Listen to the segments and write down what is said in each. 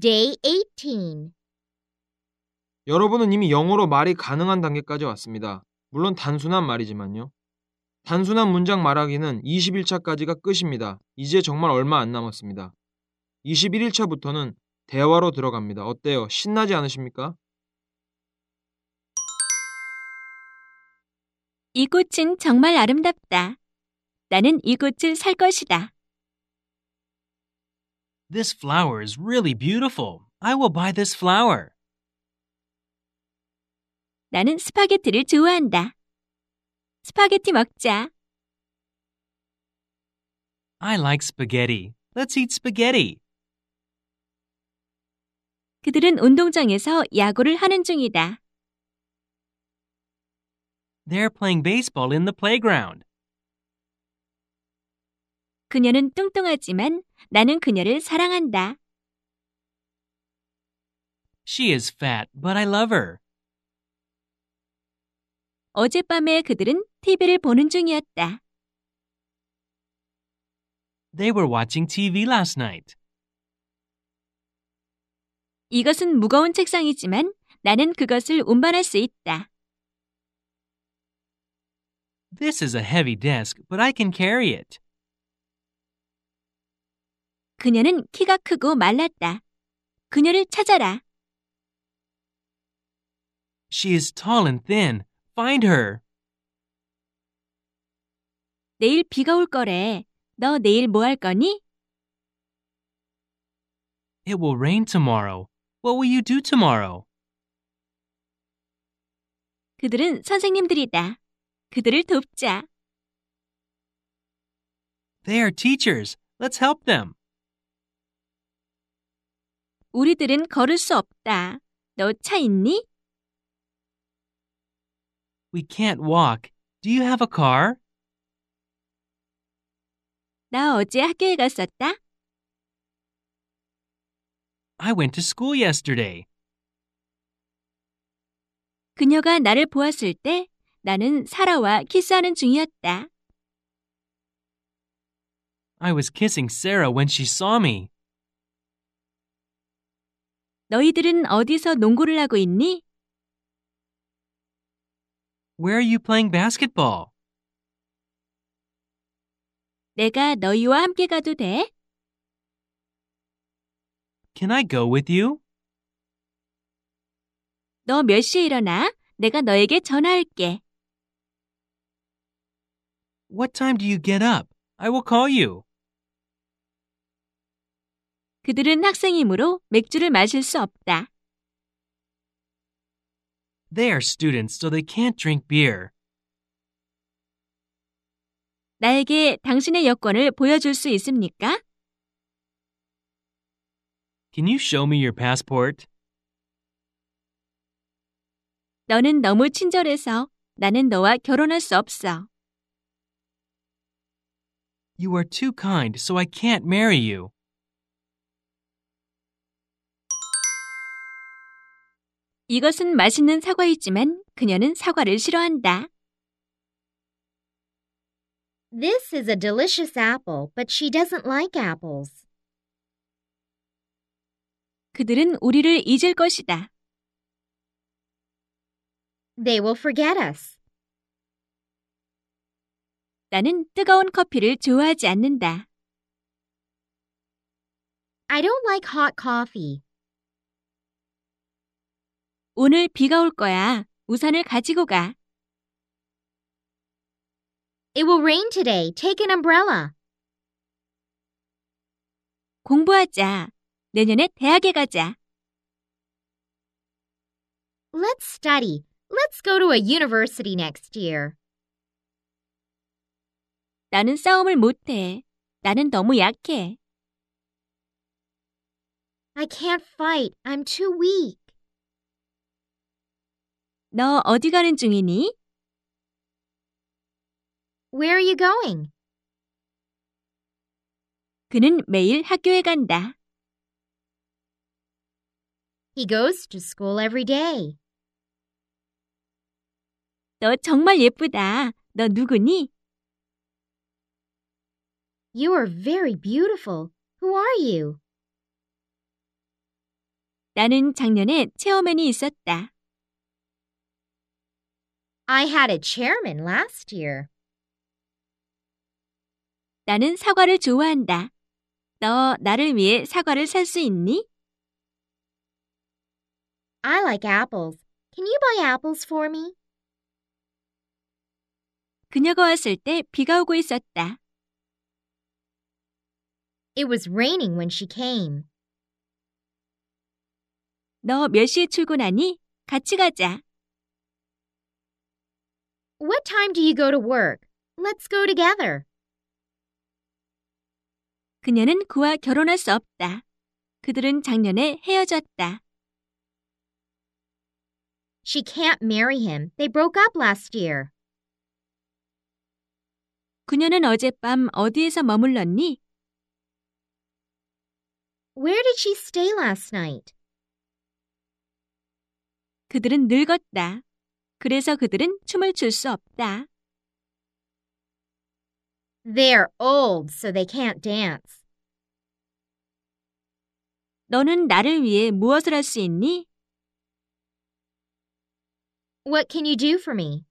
Day 18. 여러분은 이미 영어로 말이 가능한 단계까지 왔습니다. 물론 단순한 말이지만요. 단순한 문장 말하기는 21차까지가 끝입니다. 이제 정말 얼마 안 남았습니다. 21일차부터는 대화로 들어갑니다. 어때요? 신나지 않으십니까? 이 꽃은 정말 아름답다. 나는 이 꽃을 살 것이다. This flower is really beautiful. I will buy this flower. 나는 스파게티를 좋아한다. 스파게티 먹자. I like spaghetti. Let's eat spaghetti. 그들은 운동장에서 야구를 하는 중이다. They're playing baseball in the playground. 그녀는 뚱뚱하지만 나는 그녀를 사랑한다. She is fat, but I love her. 어젯밤에 그들은 TV를 보는 중이었다. They were watching TV last night. 이것은 무거운 책상이지만 나는 그것을 운반할 수 있다. This is a heavy desk, but I can carry it. 그녀는 키가 크고 말랐다. 그녀를 찾아라. She is tall and thin. Find her. 내일 비가 올 거래. 너 내일 뭐 할 거니? It will rain tomorrow. What will you do tomorrow? 그들은 선생님들이다. 그들을 돕자. They are teachers. Let's help them. 우리들은 걸을 수 없다. 너 차 있니? We can't walk. Do you have a car? 나 어제 학교에 갔었다. I went to school yesterday. 그녀가 나를 보았을 때 나는 사라와 키스하는 중이었다. I was kissing Sarah when she saw me. 너희들은 어디서 농구를 하고 있니? Where are you playing basketball? 내가 너희와 함께 가도 돼? Can I go with you? 너 몇 시에 일어나? 내가 너에게 전화할게. What time do you get up? I will call you. 그들은 학생이므로 맥주를 마실 수 없다. They are students, so they can't drink beer. 나에게 당신의 여권을 보여줄 수 있습니까? Can you show me your passport? 너는 너무 친절해서 나는 너와 결혼할 수 없어. You are too kind, so I can't marry you. 이것은 맛있는 사과이지만 그녀는 사과를 싫어한다. This is a delicious apple, but she doesn't like apples. 그들은 우리를 잊을 것이다. They will forget us. 나는 뜨거운 커피를 좋아하지 않는다. I don't like hot coffee. 오늘 비가 올 거야. 우산을 가지고 가. It will rain today. Take an umbrella. 공부하자. 내년에 대학에 가자. Let's study. Let's go to a university next year. 나는 싸움을 못해. 나는 너무 약해. I can't fight. I'm too weak. 너 어디 가는 중이니? Where are you going? 그는 매일 학교에 간다. He goes to school every day. 너 정말 예쁘다. 너 누구니? You are very beautiful. Who are you? 나는 작년에 체어맨이 있었다. I had a chairman last year. 나는 사과를 좋아한다. 너 나를 위해 사과를 살 수 있니? I like apples. Can you buy apples for me? 그녀가 왔을 때 비가 오고 있었다. It was raining when she came. 너 몇 시에 출근하니? 같이 가자. What time do you go to work? Let's go together. 그녀는 그와 결혼할 수 없다. 그들은 작년에 헤어졌다. She can't marry him. They broke up last year. 그녀는 어젯밤 어디에서 머물렀니? Where did she stay last night? 그들은 늙었다. 그래서 그들은 춤을 출 수 없다. They're old, so they can't dance. 너는 나를 위해 무엇을 할 수 있니? What can you do for me?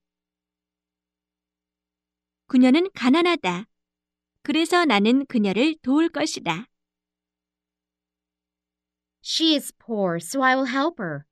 그녀는 가난하다. 그래서 나는 그녀를 도울 것이다. She is poor, so I will help her.